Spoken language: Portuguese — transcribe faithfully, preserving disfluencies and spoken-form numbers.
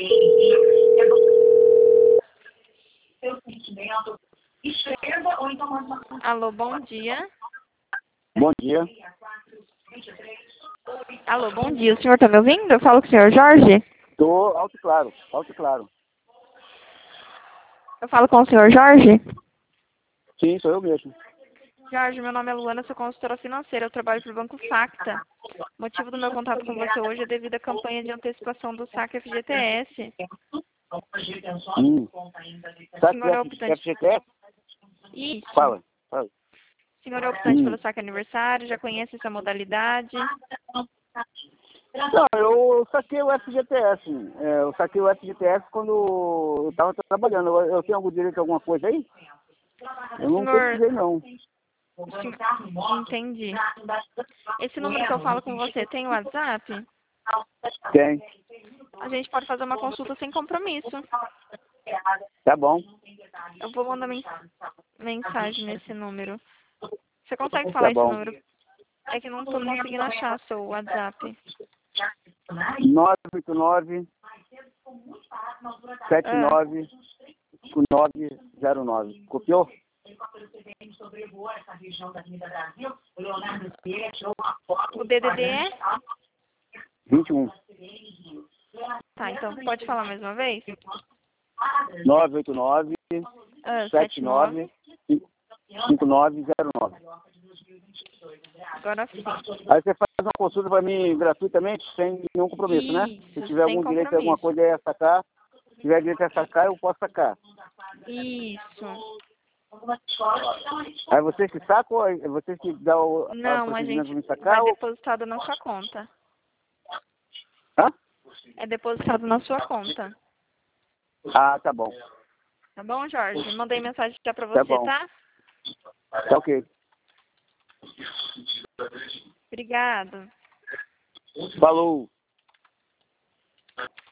Alô, bom dia. Bom dia. Alô, bom dia. O senhor está me ouvindo? Eu falo com o senhor Jorge? Tô alto e claro, alto e claro. Eu falo com o senhor Jorge? Sim, sou eu mesmo. Jorge, meu nome é Luana, sou consultora financeira. Eu trabalho para o Banco Facta. O motivo do meu contato com você hoje é devido à campanha de antecipação do saque F G T S. Hum. Sabe Senhor é que optante... F G T S? Isso. Fala, fala. O senhor é optante Hum. pelo saque aniversário, já conhece essa modalidade? Não, eu saquei o F G T S. É, eu saquei o F G T S quando eu estava trabalhando. Eu, eu tenho algum direito a alguma coisa aí? Eu não Senhor... pesquisei, não. Sim, entendi. Esse número que eu falo com você tem WhatsApp? Tem. A gente pode fazer uma consulta sem compromisso. Tá bom. Eu vou mandar mens mensagem nesse número. Você consegue Tá falar esse bom. número? É que eu não estou conseguindo achar seu WhatsApp. nove oito nove, sete Ah, nove, cinco nove zero nove. Copiou? o D D D é? vinte e um. Tá, então pode falar mais uma vez? nove oito nove, Ah, sete nove, cinco nove zero nove. Agora sim. Aí você faz uma consulta para mim gratuitamente, sem nenhum compromisso, né? Se Isso, tiver sem algum direito a alguma compromisso. coisa aí a sacar, se tiver direito a sacar, eu posso sacar. Isso. Aí vocês que sacam ou é vocês que dão o a Não, a procedimento para gente me vai sacar? Ou... depositado na sua conta. Hã? É depositado na sua conta. Ah, tá bom. Tá bom, Jorge? Mandei mensagem já pra Tá você, bom. tá? Tá ok. Obrigado. Falou.